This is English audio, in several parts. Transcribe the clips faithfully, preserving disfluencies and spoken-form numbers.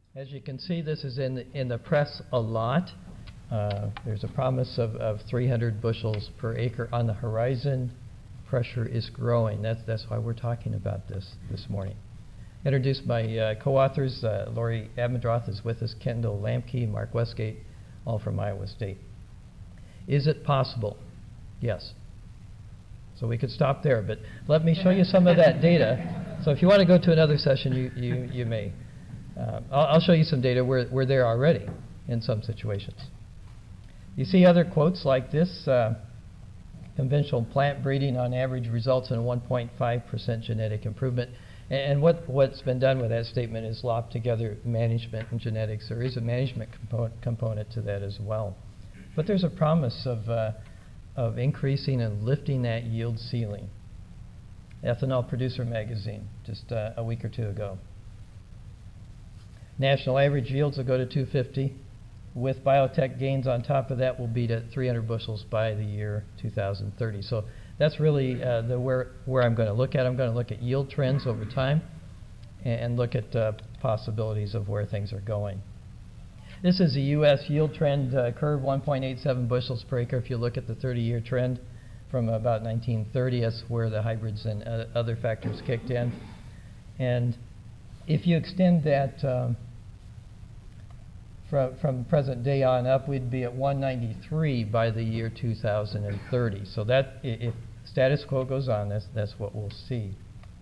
As you can see, this is in the, in the press a lot. Uh, there's a promise of, of three hundred bushels per acre on the horizon. Pressure is growing. That's, that's why we're talking about this this morning. Introduced my uh, co-authors, uh, Lori Abendroth is with us, Kendall Lamke, Mark Westgate, all from Iowa State. Is it possible? Yes. So we could stop there, but let me show you some of that data. So if you want to go to another session, you, you, you may. Uh, I'll, I'll show you some data. We're, we're there already in some situations. You see other quotes like this. Uh, conventional plant breeding on average results in a one point five percent genetic improvement. And, and what, what's been done with that statement is lopped together management and genetics. There is a management compo component to that as well. But there's a promise of, uh, of increasing and lifting that yield ceiling. Ethanol Producer Magazine, just uh, a week or two ago. National average yields will go to two fifty. With biotech gains on top of that, we'll be to three hundred bushels by the year two thousand thirty. So that's really uh, the where, where I'm going to look at. I'm going to look at yield trends over time and, and look at uh, possibilities of where things are going. This is a U S yield trend uh, curve, one point eight seven bushels per acre. If you look at the thirty-year trend from about nineteen thirty, that's where the hybrids and uh, other factors kicked in. And if you extend that um, from, from present day on up, we'd be at one ninety-three by the year two thousand thirty. So that, if status quo goes on, that's, that's what we'll see.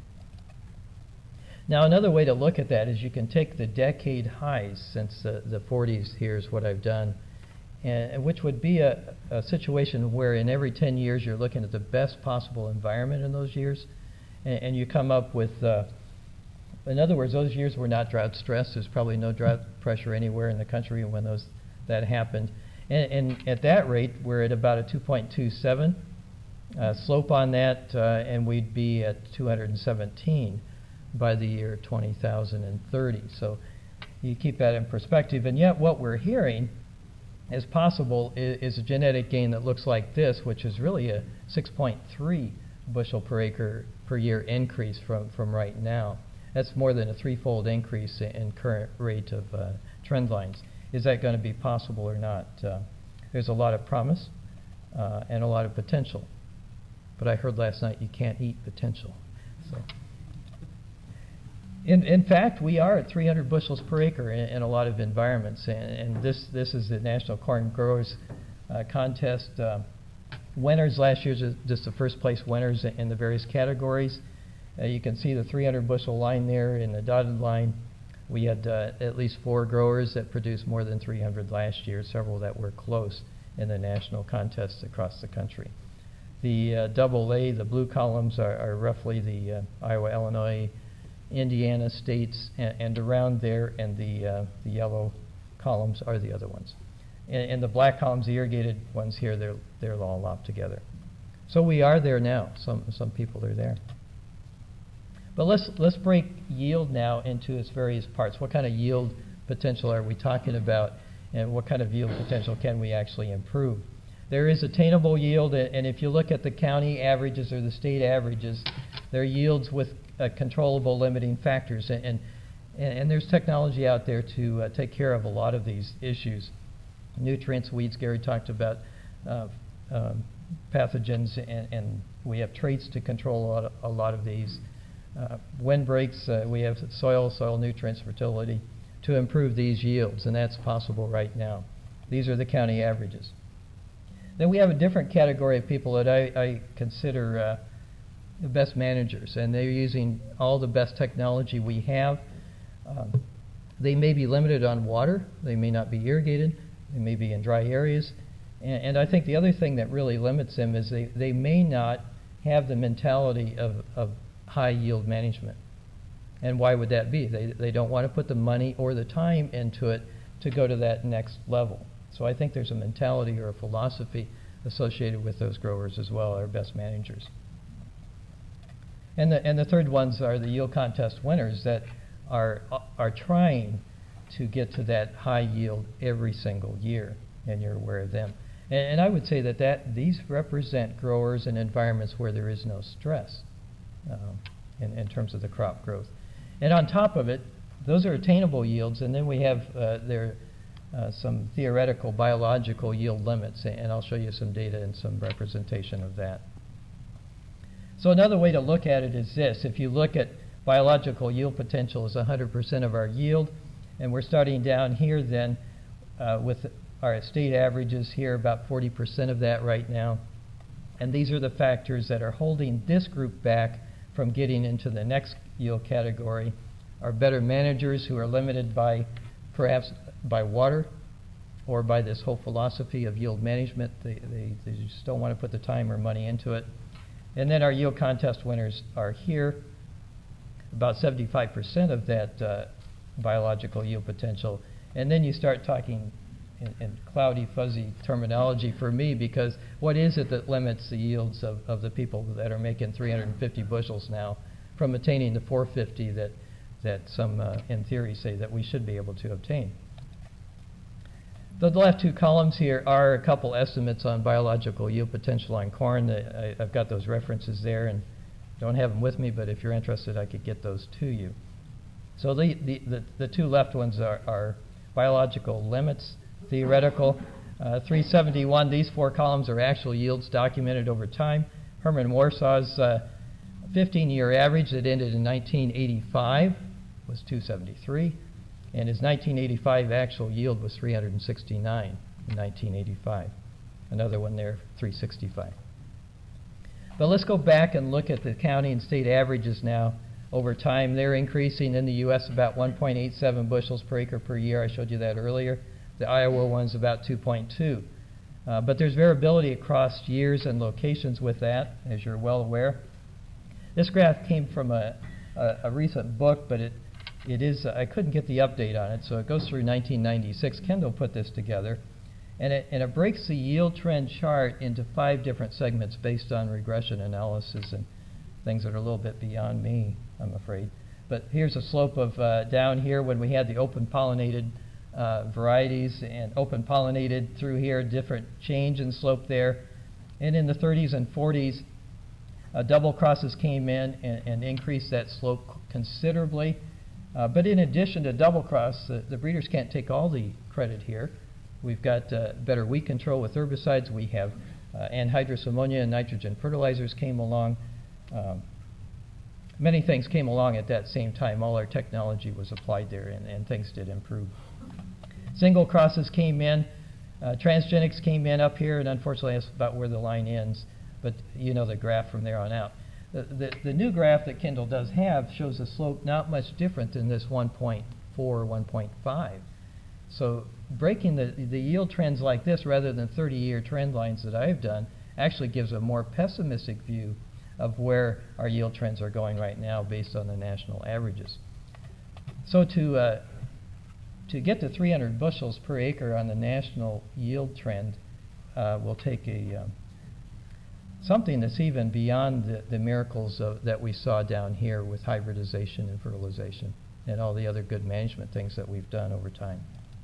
Now, another way to look at that is you can take the decade highs since the, the forties. Here's what I've done, and which would be a, a situation where in every ten years you're looking at the best possible environment in those years, and, and you come up with, uh, in other words, those years were not drought stressed. There's probably no drought pressure anywhere in the country when those that happened, and, and at that rate we're at about a two point two seven uh, slope on that, uh, and we'd be at two hundred seventeen by the year two thousand thirty. So you keep that in perspective, and yet what we're hearing as possible is, is a genetic gain that looks like this, which is really a six point three bushel per acre per year increase from, from right now. That's more than a threefold increase in current rate of uh, trend lines. Is that going to be possible or not? Uh, there's a lot of promise uh, and a lot of potential. But I heard last night you can't eat potential. So. In, in fact, we are at three hundred bushels per acre in, in a lot of environments, and, and this, this is the National Corn Growers uh, Contest. Uh, winners last year, just the first place winners in the various categories. Uh, you can see the three hundred bushel line there in the dotted line. We had uh, at least four growers that produced more than three hundred last year, several that were close in the national contests across the country. The uh, double A, the blue columns, are, are roughly the uh, Iowa, Illinois, Indiana states, and, and around there, and the, uh, the yellow columns are the other ones. And, and the black columns, the irrigated ones here, they're, they're all lopped together. So we are there now. Some, some people are there. But let's, let's break yield now into its various parts. What kind of yield potential are we talking about, and what kind of yield potential can we actually improve? There is attainable yield, and if you look at the county averages or the state averages, they're yields with uh, controllable limiting factors, and, and, and there's technology out there to uh, take care of a lot of these issues. Nutrients, weeds, Gary talked about, uh, um, pathogens, and, and we have traits to control a lot of, a lot of these. Uh, windbreaks, uh, we have soil, soil nutrients, fertility, to improve these yields, and that's possible right now. These are the county averages. Then we have a different category of people that I, I consider uh, the best managers, and they're using all the best technology we have. Um, they may be limited on water, they may not be irrigated, they may be in dry areas, and, and I think the other thing that really limits them is they, they may not have the mentality of, of high yield management. And why would that be? They, they don't want to put the money or the time into it to go to that next level. So I think there's a mentality or a philosophy associated with those growers as well, our best managers. And the, and the third ones are the yield contest winners that are, are trying to get to that high yield every single year, and you're aware of them. And, and I would say that, that these represent growers in environments where there is no stress um, in, in terms of the crop growth. And on top of it, Those are attainable yields, and then we have uh, there uh, some theoretical biological yield limits, and I'll show you some data and some representation of that. So another way to look at it is this. If you look at biological yield potential as one hundred percent of our yield, and we're starting down here then uh, with our state averages here, about forty percent of that right now. And these are the factors that are holding this group back from getting into the next yield category. Our better managers who are limited by perhaps by water or by this whole philosophy of yield management. They, they, they just don't want to put the time or money into it. And then our yield contest winners are here. About seventy-five percent of that uh, biological yield potential. And then you start talking in, in cloudy, fuzzy terminology for me, because what is it that limits the yields of, of the people that are making three hundred fifty bushels now from attaining the four hundred fifty that, that some uh, in theory say that we should be able to obtain? The left two columns here are a couple estimates on biological yield potential on corn. I, I've got those references there and don't have them with me, but if you're interested, I could get those to you. So the, the, the, the two left ones are, are biological limits, theoretical. Uh, three seventy-one, these four columns are actual yields documented over time. Herman Warsaw's uh, fifteen-year average that ended in nineteen eighty-five was two seventy-three, and his nineteen eighty-five actual yield was three hundred sixty-nine in nineteen eighty-five. Another one there, three sixty-five. But let's go back and look at the county and state averages now over time. They're increasing in the U S about one point eight seven bushels per acre per year. I showed you that earlier. The Iowa one's about two point two. Uh, but there's variability across years and locations with that, as you're well aware. This graph came from a, a, a recent book, but it, it is, uh, I couldn't get the update on it, so it goes through nineteen ninety-six. Kendall put this together. And it, and it breaks the yield trend chart into five different segments based on regression analysis and things that are a little bit beyond me, I'm afraid. But here's a slope of uh, down here when we had the open pollinated uh, varieties, and open pollinated through here, different change in slope there. And in the thirties and forties, uh, double crosses came in and, and increased that slope considerably. Uh, but in addition to double cross, the, the breeders can't take all the credit here. We've got uh, better weed control with herbicides. We have uh, anhydrous ammonia and nitrogen fertilizers came along. Um, many things came along at that same time. All our technology was applied there, and, and things did improve. Single crosses came in. Uh, transgenics came in up here, and unfortunately that's about where the line ends. But you know the graph from there on out. The, the, the new graph that Kendall does have shows a slope not much different than this one point four or one point five. So breaking the, the yield trends like this rather than thirty-year trend lines that I've done actually gives a more pessimistic view of where our yield trends are going right now based on the national averages. So to, uh, to get to three hundred bushels per acre on the national yield trend uh, will take a, um, something that's even beyond the, the miracles of, that we saw down here with hybridization and fertilization and all the other good management things that we've done over time.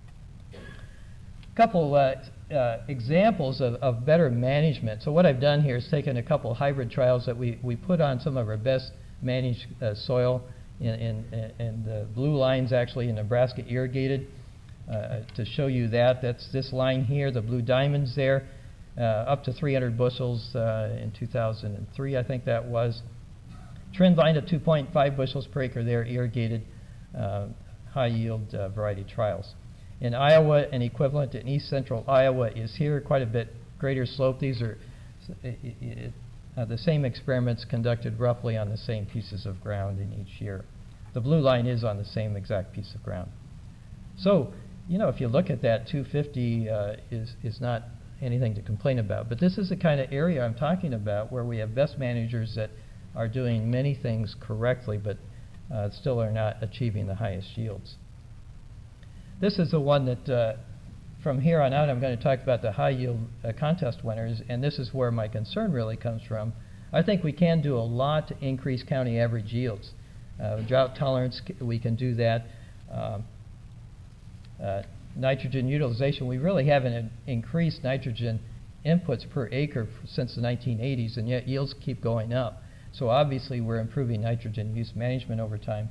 Couple uh, uh, examples of, of better management. So what I've done here is taken a couple hybrid trials that we, we put on some of our best managed uh, soil, in, in, in the blue lines actually in Nebraska irrigated. Uh, to show you that, that's this line here, the blue diamonds there, uh, up to three hundred bushels uh, in two thousand three, I think that was. Trend line of two point five bushels per acre there, irrigated uh, high yield uh, variety trials. In Iowa, an equivalent in east central Iowa is here, quite a bit greater slope. These are it, it, uh, the same experiments conducted roughly on the same pieces of ground in each year. The blue line is on the same exact piece of ground. So, you know, if you look at that, two fifty uh, is, is not anything to complain about. But this is the kind of area I'm talking about where we have best managers that are doing many things correctly, but uh, still are not achieving the highest yields. This is the one that, uh, from here on out, I'm going to talk about the high yield uh, contest winners, and this is where my concern really comes from. I think we can do a lot to increase county average yields. Uh, drought tolerance, we can do that. Um, uh, nitrogen utilization, we really haven't increased nitrogen inputs per acre since the nineteen eighties, and yet yields keep going up. So obviously we're improving nitrogen use management over time.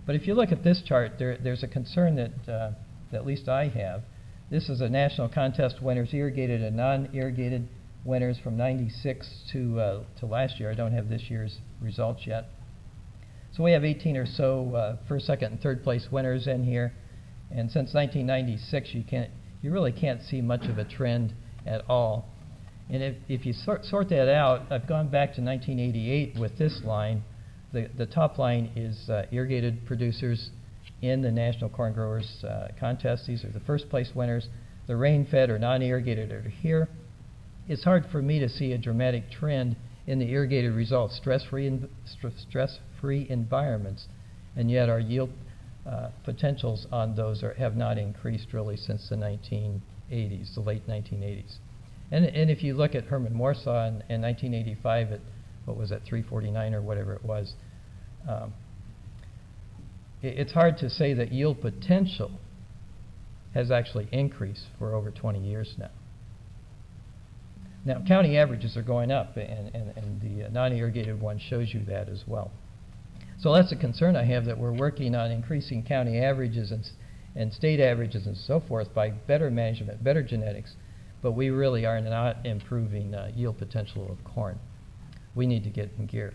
But if you look at this chart, there, there's a concern that, uh, that at least I have. This is a national contest winners, irrigated and non-irrigated winners from ninety-six to, uh, to last year. I don't have this year's results yet. So we have eighteen or so uh, first, second, and third place winners in here. And since nineteen ninety-six, you can't, you really can't see much of a trend at all. And if, if you sort, sort that out, I've gone back to nineteen eighty-eight with this line. The, the top line is uh, irrigated producers in the National Corn Growers uh, Contest. These are the first place winners. The rain-fed or non-irrigated are here. It's hard for me to see a dramatic trend in the irrigated results, stress-free in, st stress-free environments, and yet our yield uh, potentials on those are, have not increased really since the nineteen eighties, the late nineteen eighties. And, and if you look at Herman Warsaw in, in nineteen eighty-five at, what was that, three forty-nine or whatever it was, um, it, it's hard to say that yield potential has actually increased for over twenty years now. Now, county averages are going up, and, and, and the uh, non-irrigated one shows you that as well. So that's a concern I have, that we're working on increasing county averages and, and state averages and so forth by better management, better genetics, but we really are not improving uh, yield potential of corn. We need to get in gear.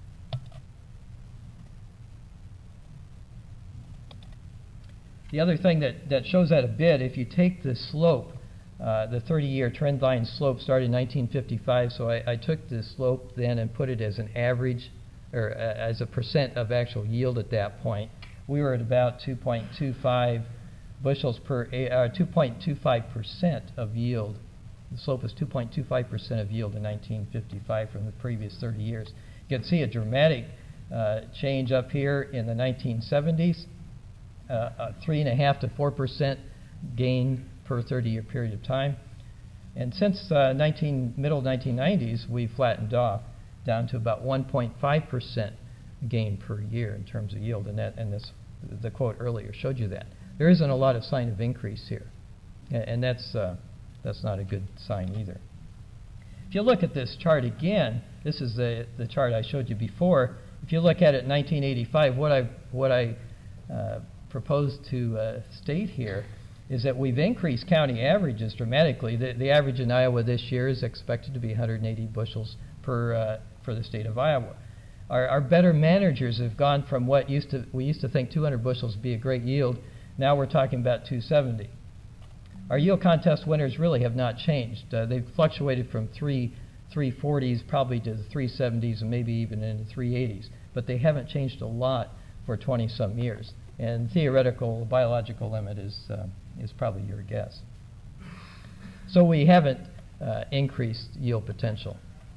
The other thing that, that shows that a bit, if you take the slope, uh, the thirty-year trend line slope started in nineteen fifty-five, so I, I took the slope then and put it as an average, or uh, as a percent of actual yield at that point. We were at about two point two five bushels per, uh, two point two five percent of yield. The slope was two point two five percent of yield in nineteen fifty-five from the previous thirty years. You can see a dramatic uh, change up here in the nineteen seventies, uh, a three and a half to four percent gain per thirty-year period of time. And since uh, nineteen, middle nineteen nineties, we flattened off down to about one point five percent gain per year in terms of yield, and that, and this, the quote earlier showed you that. There isn't a lot of sign of increase here, and, and that's uh, that's not a good sign either. If you look at this chart again, this is the the chart I showed you before. If you look at it in nineteen eighty-five, what I what I uh, proposed to uh, state here is that we've increased county averages dramatically. The, the average in Iowa this year is expected to be one hundred eighty bushels per uh, for the state of Iowa. Our, our better managers have gone from what used to we used to think two hundred bushels would be a great yield. Now we're talking about two seventy. Our yield contest winners really have not changed. Uh, they've fluctuated from three three forties probably to the three seventies and maybe even into three eighties, but they haven't changed a lot for twenty some years. And theoretical biological limit is uh, is probably your guess. So we haven't uh, increased yield potential.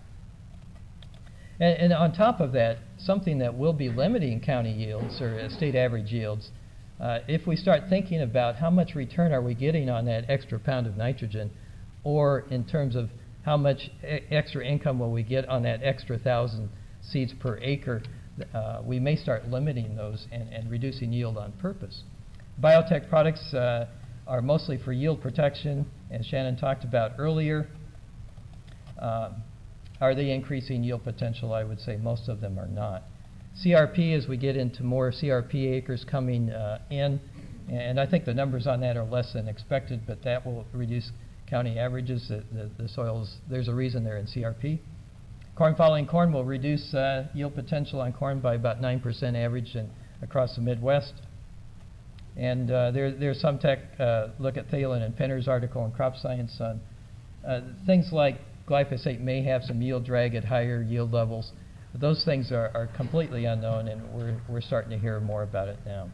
And, and on top of that, something that will be limiting county yields or uh, state average yields, uh, if we start thinking about how much return are we getting on that extra pound of nitrogen, or in terms of how much e extra income will we get on that extra thousand seeds per acre, uh, we may start limiting those and, and reducing yield on purpose. Biotech products uh, are mostly for yield protection, as Shannon talked about earlier. Um, Are they increasing yield potential? I would say most of them are not. C R P, as we get into more C R P acres coming uh, in, and I think the numbers on that are less than expected, but that will reduce county averages. The, the, the soils, there's a reason they're in C R P. Corn following corn will reduce uh, yield potential on corn by about nine percent average in, across the Midwest. And uh, there, there's some tech, uh, look at Thalen and Penner's article in Crop Science on uh, things like glyphosate may have some yield drag at higher yield levels. But those things are, are completely unknown, and we're, we're starting to hear more about it now.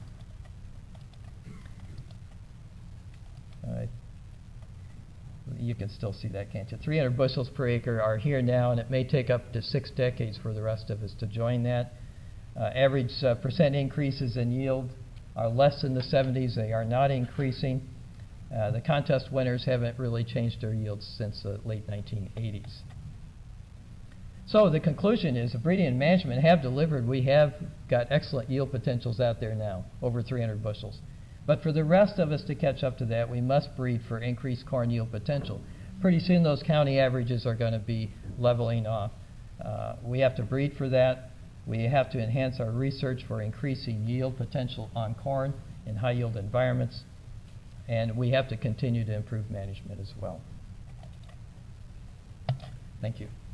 Uh, you can still see that, can't you? three hundred bushels per acre are here now, and it may take up to six decades for the rest of us to join that. Uh, average uh, percent increases in yield are less than the seventies. They are not increasing. Uh, the contest winners haven't really changed their yields since the late nineteen eighties. So the conclusion is that breeding and management have delivered. We have got excellent yield potentials out there now, over three hundred bushels. But for the rest of us to catch up to that, we must breed for increased corn yield potential. Pretty soon those county averages are going to be leveling off. Uh, we have to breed for that. We have to enhance our research for increasing yield potential on corn in high-yield environments, and we have to continue to improve management as well. Thank you.